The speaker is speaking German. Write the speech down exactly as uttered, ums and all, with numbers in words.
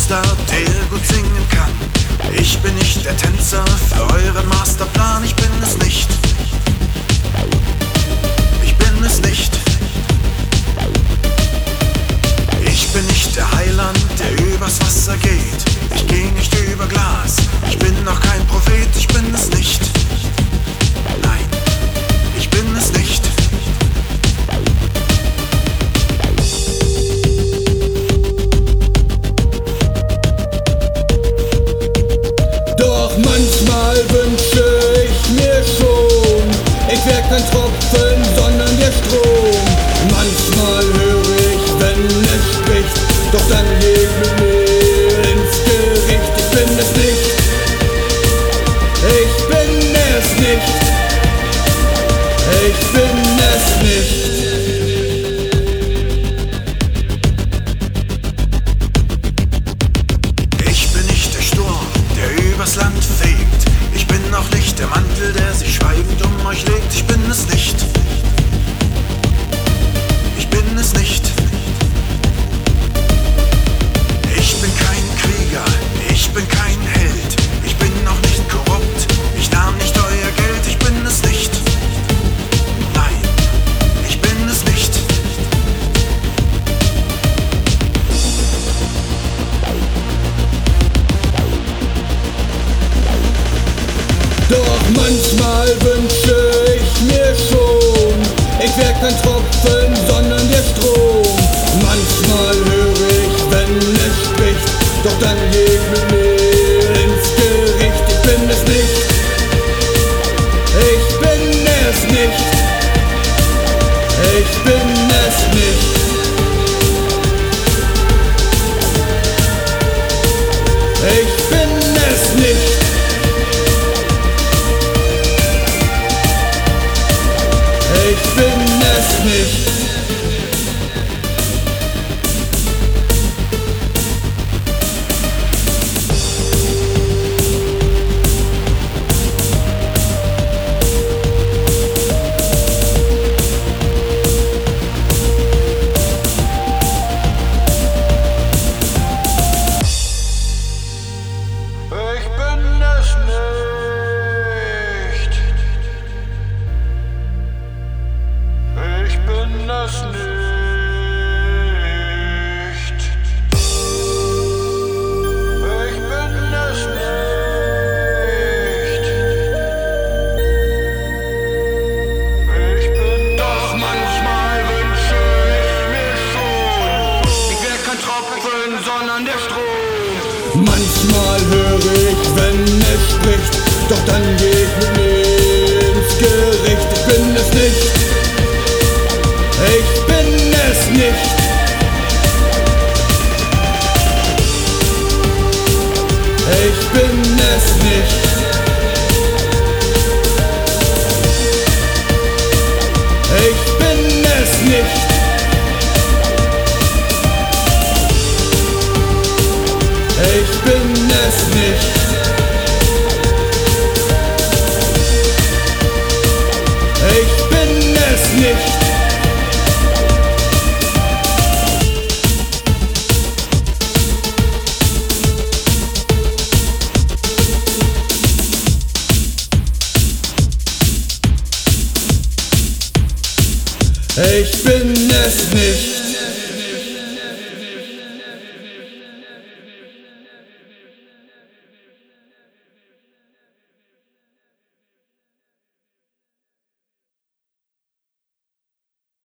Popstar, der gut singen kann. Ich bin nicht der Tänzer für euren Masterplan. Ich bin es nicht. Ich bin es nicht. Ich bin nicht der Heiland, der übers Wasser geht. Ich geh nicht über Glas. Ich bin noch kein Prophet. Ich bin es nicht. Nein, ich bin es nicht. Doch manchmal wünsche ich mir schon, ich wär kein Tropfen, sondern der Strom. Manchmal höre ich, wenn es spricht, doch dann geh ich mit mir ins Gericht. Ich bin es nicht, ich bin es nicht, ich bin es nicht. Ich bin nicht der Sturm, der übers Land fegt. Ich bin auch nicht der Mantel, der sich schweigend um euch legt. Ich bin es nicht. Ich bin es nicht. Ich bin kein Krieger, ich bin kein Held. Ich bin auch nicht korrupt, ich nahm nicht euer Geld. Ich bin es nicht. Nein, ich bin es nicht. Doch manchmal wünsche ich mir schon, ich wär kein Tropfen, sondern der Strom. Manchmal höre ich, wenn es spricht, doch dann geh ich mit mir ins Gericht. Ich bin es nicht, ich bin es nicht, ich bin es nicht. Ich bin es nicht. Ich bin es nicht. Sondern der Strom. Manchmal höre ich, wenn es spricht, doch dann geh ich mit mir ins Gericht. Ich bin es nicht, ich bin es nicht. Ich bin es nicht. Ich bin es nicht. Ich bin es nicht. Ich bin es nicht. Ich bin es nicht.